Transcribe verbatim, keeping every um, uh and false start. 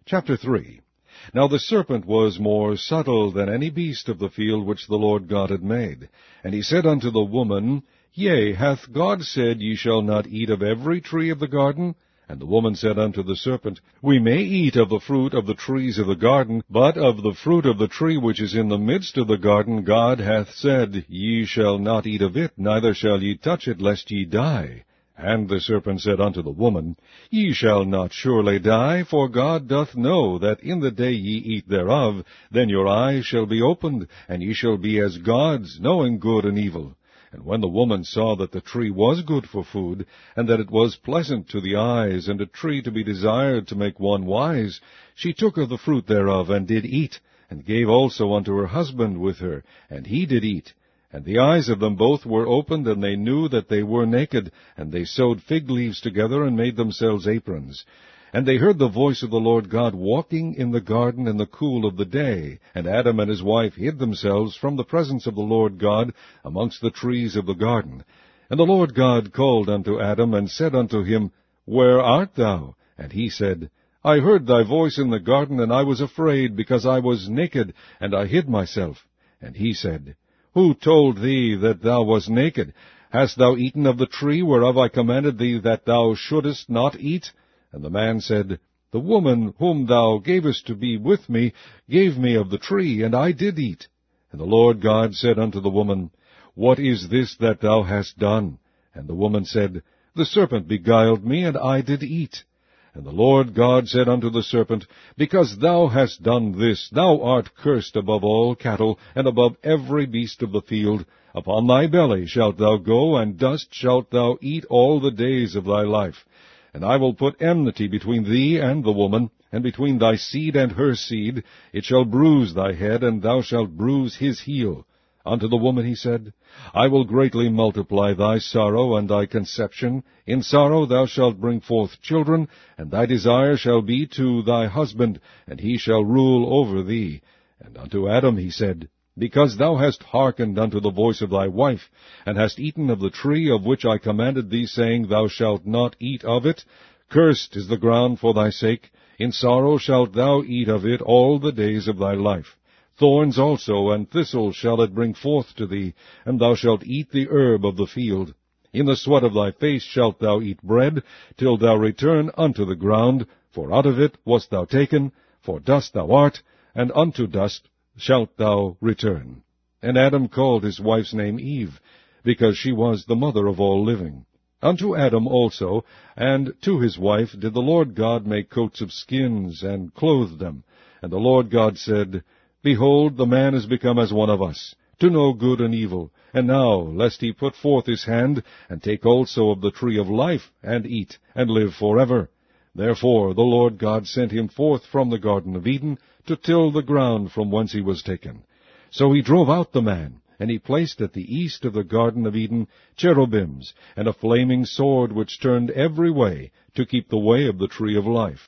Chapter three. Now the serpent was more subtle than any beast of the field which the Lord God had made. And he said unto the woman, Yea, hath God said, Ye shall not eat of every tree of the garden? And the woman said unto the serpent, We may eat of the fruit of the trees of the garden, but of the fruit of the tree which is in the midst of the garden God hath said, Ye shall not eat of it, neither shall ye touch it, lest ye die. And the serpent said unto the woman, Ye shall not surely die, for God doth know that in the day ye eat thereof, then your eyes shall be opened, and ye shall be as gods, knowing good and evil. And when the woman saw that the tree was good for food, and that it was pleasant to the eyes, and a tree to be desired to make one wise, she took of the fruit thereof, and did eat, and gave also unto her husband with her, and he did eat. And the eyes of them both were opened, and they knew that they were naked, and they sewed fig leaves together, and made themselves aprons. And they heard the voice of the Lord God walking in the garden in the cool of the day. And Adam and his wife hid themselves from the presence of the Lord God amongst the trees of the garden. And the Lord God called unto Adam, and said unto him, Where art thou? And he said, I heard thy voice in the garden, and I was afraid, because I was naked, and I hid myself. And he said, Who told thee that thou wast naked? Hast thou eaten of the tree whereof I commanded thee that thou shouldest not eat? And the man said, The woman whom thou gavest to be with me gave me of the tree, and I did eat. And the Lord God said unto the woman, What is this that thou hast done? And the woman said, The serpent beguiled me, and I did eat. And the Lord God said unto the serpent, Because thou hast done this, thou art cursed above all cattle, and above every beast of the field. Upon thy belly shalt thou go, and dust shalt thou eat all the days of thy life. And I will put enmity between thee and the woman, and between thy seed and her seed. It shall bruise thy head, and thou shalt bruise his heel. Unto the woman he said, I will greatly multiply thy sorrow and thy conception. In sorrow thou shalt bring forth children, and thy desire shall be to thy husband, and he shall rule over thee. And unto Adam he said, Because thou hast hearkened unto the voice of thy wife, and hast eaten of the tree of which I commanded thee, saying, Thou shalt not eat of it, cursed is the ground for thy sake. In sorrow shalt thou eat of it all the days of thy life. Thorns also and thistles shall it bring forth to thee, and thou shalt eat the herb of the field. In the sweat of thy face shalt thou eat bread, till thou return unto the ground, for out of it wast thou taken, for dust thou art, and unto dust shalt thou return. And Adam called his wife's name Eve, because she was the mother of all living. Unto Adam also, and to his wife, did the Lord God make coats of skins, and clothe them. And the Lord God said, Behold, the man is become as one of us, to know good and evil. And now, lest he put forth his hand, and take also of the tree of life, and eat, and live forever. Therefore the Lord God sent him forth from the Garden of Eden, to till the ground from whence he was taken. So he drove out the man, and he placed at the east of the Garden of Eden cherubims, and a flaming sword which turned every way, to keep the way of the tree of life.